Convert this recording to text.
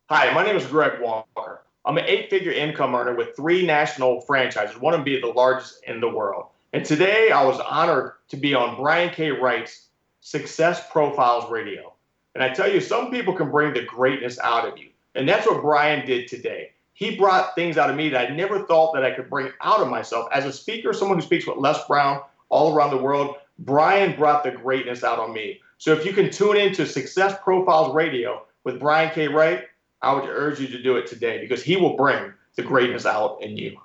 Hi, my name is Greg Walker. I'm an eight-figure income earner with three national franchises, one of them being the largest in the world. And today I was honored to be on Brian K. Wright's Success Profiles Radio. And I tell you, some people can bring the greatness out of you. And that's what Brian did today. He brought things out of me that I never thought that I could bring out of myself. As a speaker, someone who speaks with Les Brown all around the world, Brian brought the greatness out on me. So if you can tune into Success Profiles Radio with Brian K. Wright, I would urge you to do it today because he will bring the greatness out in you.